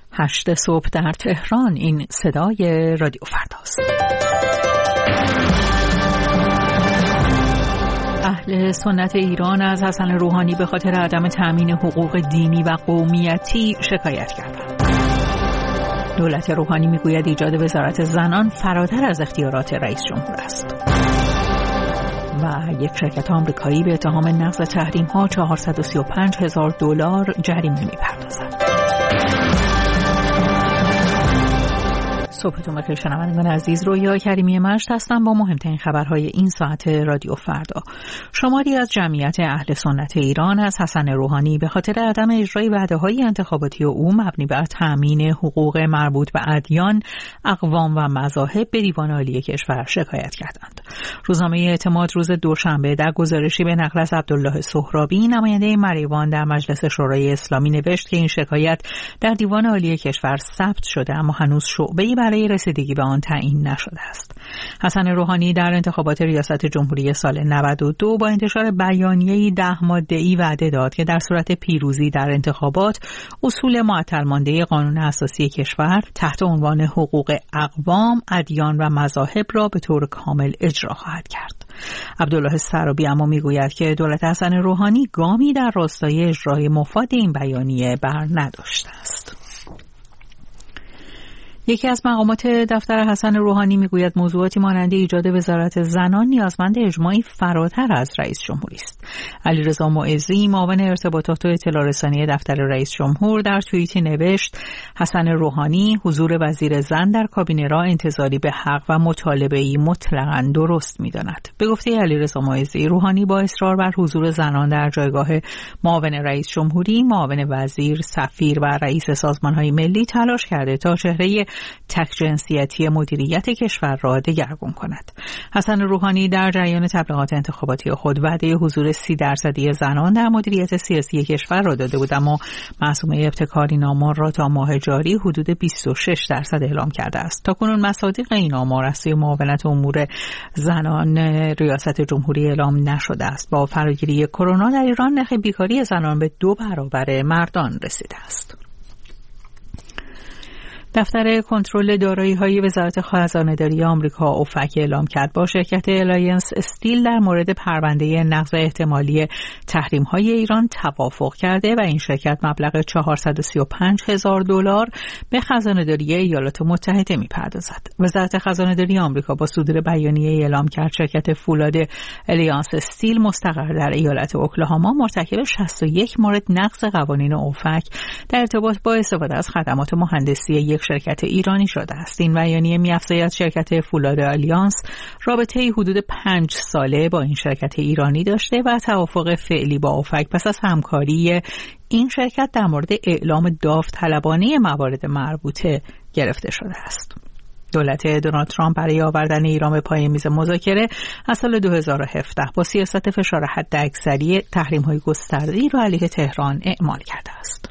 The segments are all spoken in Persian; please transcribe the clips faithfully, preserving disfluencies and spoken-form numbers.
هشت صبح در تهران. این صدای رادیو فرداست. اهل سنت ایران از حسن روحانی به خاطر عدم تأمین حقوق دینی و قومیتی شکایت کردند. دولت روحانی میگوید ایجاد وزارت زنان فراتر از اختیارات رئیس جمهور است. و یک شرکت آمریکایی به اتهام نقض تحریم‌ها چهارصد و سی و پنج هزار دلار جریمه می‌پردازد. صبحتون بخیر شنوندگان عزیز، رویا کریمی مجد هستم با مهمترین خبرهای این ساعت رادیو فردا. شماری از جمعیت اهل سنت ایران از حسن روحانی به خاطر عدم اجرای وعده‌های انتخاباتی او مبنی بر تأمین حقوق مربوط به ادیان، اقوام و مذاهب به دیوان عالی کشور شکایت کردند. روزنامه اعتماد روز دوشنبه در گزارشی به نقل از عبدالله سهرابی، نماینده مریوان در مجلس شورای اسلامی، نوشت که این شکایت در دیوان عالی کشور ثبت شده اما هنوز شعبه‌ای برای رسیدگی به آن تعیین نشده است. حسن روحانی در انتخابات ریاست جمهوری سال نود و دو با انتشار بیانیه‌ای ده ماده‌ای وعده داد که در صورت پیروزی در انتخابات اصول معطل مانده قانون اساسی کشور تحت عنوان حقوق اقوام، ادیان و مذاهب را به طور کامل اجرا خواهد کرد. عبدالله سهرابی اما میگوید که دولت حسن روحانی گامی در راستای اجرای مفاد این بیانیه بر نداشته است. یکی از مقامات دفتر حسن روحانی میگوید موضوعاتی مانند ایجاد وزارت زنان نیازمند اجماعی فراتر از رئیس جمهوری است. علیرضا معزی، معاون ارتباطات و اطلاع رسانی دفتر رئیس جمهور، در توییتی نوشت حسن روحانی حضور وزیر زن در کابینه را انتظاری به حق و مطالبه‌ای مطلقاً درست می‌داند. به گفته علیرضا معزی، روحانی با اصرار بر حضور زنان در جایگاه معاون رئیس جمهوری، معاون وزیر، سفیر و رئیس سازمان‌های ملی تلاش کرده تا چهره تک جنسیتی مدیریت کشور را دگرگون کند. حسن روحانی در جریان تبلیغات انتخاباتی خود وعده حضور سی درصدی زنان در مدیریت سیاسی کشور را داده بود، اما معصومه ابتکار این آمار را تا ماه جاری حدود بیست و شش درصد اعلام کرده است. تاکنون مصادیق این آمار از سوی معاونت امور زنان ریاست جمهوری اعلام نشده است. با فراگیری کرونا در ایران نرخ بیکاری زنان به دو برابر مردان رسیده است. دفتر کنترل دارایی‌های وزارت خزانه‌داری آمریکا اوفک اعلام کرد با شرکت الاینس استیل در مورد پرونده نقض احتمالی تحریم‌های ایران توافق کرده و این شرکت مبلغ چهارصد و سی و پنج هزار دلار به خزانه‌داری ایالات متحده می‌پردازد. وزارت خزانه‌داری آمریکا با صدور بیانیه اعلام کرد شرکت فولاد الاینس استیل مستقر در ایالت اوکلاهاما مرتکب شصت و یک مورد نقض قوانین اوفک در ارتباط با استفاده از خدمات مهندسی یک شرکت ایرانی شده است. این بیانیه می‌افزاید شرکت فولاد آلیانس رابطه‌ای حدود پنج ساله با این شرکت ایرانی داشته و توافق فعلی با اوفک پس از همکاری این شرکت در مورد اعلام داوطلبانه موارد مربوطه گرفته شده است. دولت دونالد ترامپ برای آوردن ایران به پای میز مذاکره از سال دو هزار و هفده با سیاست فشار حداکثری تحریم‌های گسترده‌ای را علیه تهران اعمال کرده است.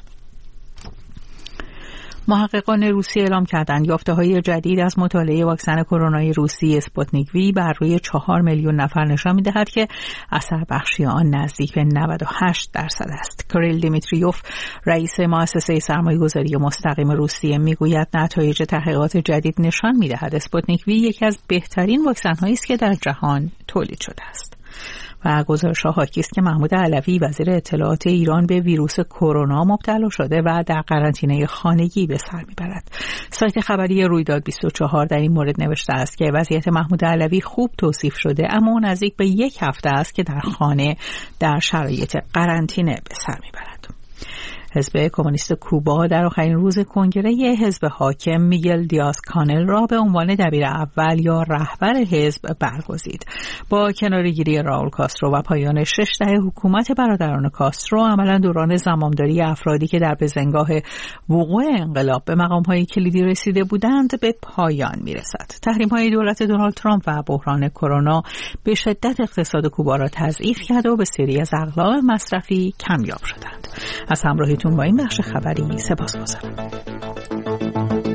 محققان روسی اعلام کردند یافته‌های جدید از مطالعه واکسن کرونای روسی اسپوتنیک وی بر روی چهار میلیون نفر نشان می‌دهد که اثر بخشی آن نزدیک به نود و هشت درصد است. کریل دیمیتریوف، رئیس مؤسسه سرمایه‌گذاری مستقیم روسیه، میگوید نتایج تحقیقات جدید نشان می‌دهد اسپوتنیک وی یکی از بهترین واکسن‌هایی است که در جهان تولید شده است. و گزارش‌ها حاکی است که محمود علوی وزیر اطلاعات ایران به ویروس کرونا مبتلا شده و در قرنطینه خانگی به سر میبرد. سایت خبری رویداد بیست و چهار در این مورد نوشته است که وضعیت محمود علوی خوب توصیف شده اما نزدیک به یک هفته است که در خانه در شرایط قرنطینه به سر میبرد. حزب کمونیست کوبا در آخرین روز کنگره حزب حاکم میگل دیاز کانل را به عنوان دبیر اول یا رهبر حزب برگزید. با کناره‌گیری راول کاسترو و پایان شش دهه حکومت برادران کاسترو، عملاً دوران زمامداری افرادی که در بزنگاه وقوع انقلاب به مقام‌های کلیدی رسیده بودند به پایان میرسد. تحریم‌های دولت دونالد ترامپ و بحران کرونا به شدت اقتصاد کوبا را تضعیف کرد و بسیاری از اغلاق مصرفی کمیاب شدند. از همراهیتون با این بخش خبری سپاسگزارم.